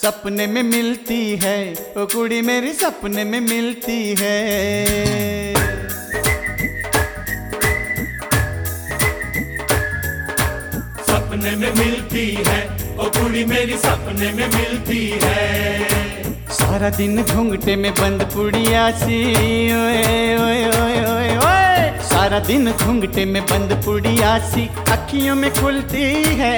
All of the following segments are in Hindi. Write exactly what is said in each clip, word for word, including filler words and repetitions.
सपने में मिलती है, ओ कुड़ी मेरी सपने में मिलती है। सपने में मिलती है, ओ कुड़ी मेरी सपने में मिलती है। सारा दिन घूंघटे में बंद पुड़िया सी, ओए ओए ओए ओए ओए। सारा दिन घूंघटे में बंद पुड़िया सी अखियों में खुलती है।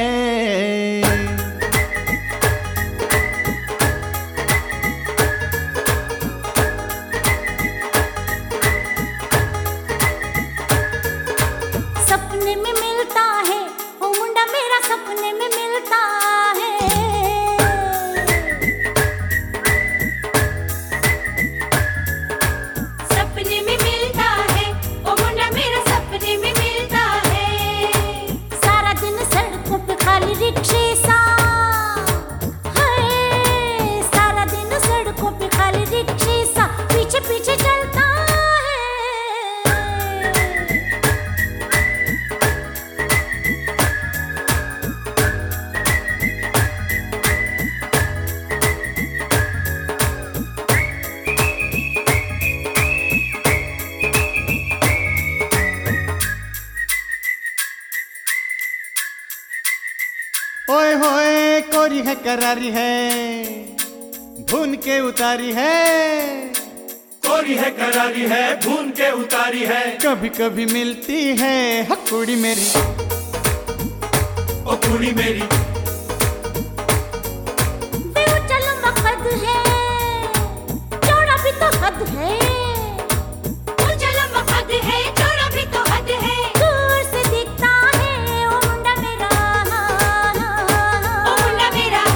सपने में मिलता है, ओ मुंडा मेरा सपने में मिलता है। सपने में मिलता है, ओ मुंडा मेरा सपने में मिलता है। सारा दिन सड़कों पे खाली रिक्शे सा है। सारा दिन सड़कों पे खाली रिक्शे सा पीछे पीछे चलता है। ओए होए कोरी है करारी है, भून के उतारी है। कोरी है करारी है, भून के उतारी है। कभी कभी मिलती है हकुड़ी मेरी, ओ कुड़ी मेरी। बेऊंचा लंबा कद है, चौड़ा भी तो हद है। ऊंचा लंबा कद है, चौड़ा भी तो हद है। दूर से दिखता है ओ मुंडा मेरा, ओ मुंडा मेरा।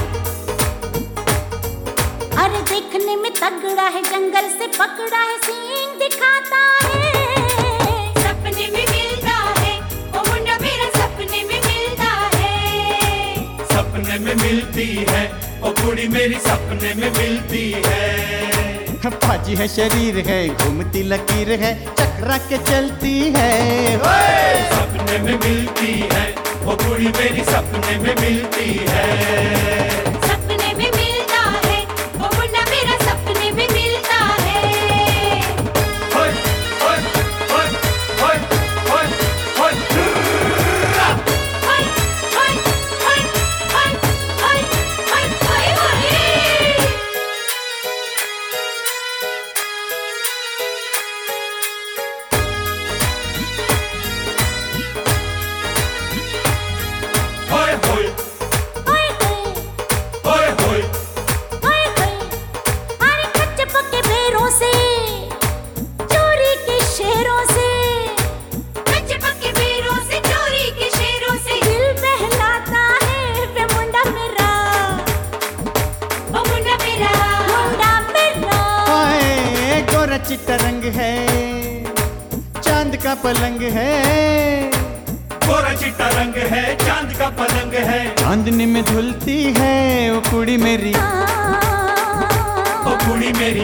अरे देखने में तगड़ा है, जंगल से पकड़ा है, सींग दिखाता है। सपने में मिलता है, ओ मुंडा मेरा सपने में मिलता है। सपने में मिलती है, ओ कुड़ी मेरी सपने में मिलती है। पाजी है शरीर है, घूमती लकीर है, चकरा के चलती है। ओए! सपने में मिलती है, ओ कुड़ी मेरी सपने में मिलती है। सपने में मिलता है, ओ मुन्ना मेरा सपने में मिलता है। होय होय होय होय होय होय। हाय हाय हाय हाय हाय हाय हाय हाय। होय होय हाय हाय होय होय। हाय हाय। अरे कच्चे पक्के बेरों से, चोरी के शेरों से। कच्चे पक्के बेरों से, चोरी के शेरों से। दिल बहलाता है वे मुंडा मेरा, ओ मुंडा मेरा, मुंडा मेरा। ओए गोरा चिट्टा रंग है, चांद का पलंग है। गोरा चिट्टा रंग है, चांद का पलंग है। चांदनी में धुलती है वो कुड़ी मेरी, ओ कुड़ी मेरी।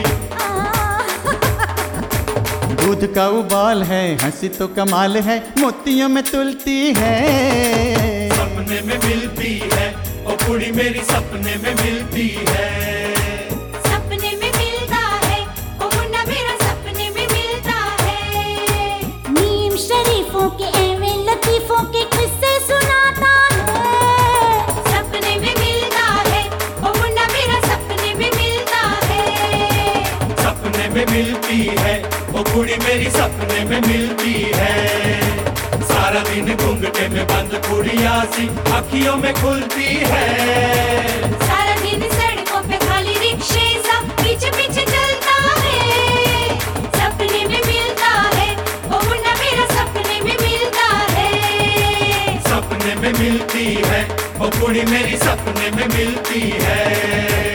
दूध का उबाल है, हंसी तो कमाल है, मोतियों में तुलती है। सपने में मिलती है, ओ कुड़ी मेरी सपने में मिलती है। सपने में मिलता है, ओ मुन्ना मेरा सपने में मिलता है। नीम शरीफों के एवे लतीफों के किस्से सुनाता है। सपने में मिलता है, ओ मुन्ना मेरा सपने में मिलता है। सपने में मिलती है, ओ कुड़ी मेरी सपने में मिलती है। सारा दिन घूंघटे में बंद कुड़िया सी अखियों में खुलती है। सारा दिन सड़कों पे खाली रिक्शे सा पीछे पीछे चलता है। सपने में मिलता है, ओ मुन्ना मेरा सपने में मिलता है। सपने में मिलती है, ओ कुड़ी मेरी सपने में मिलती है।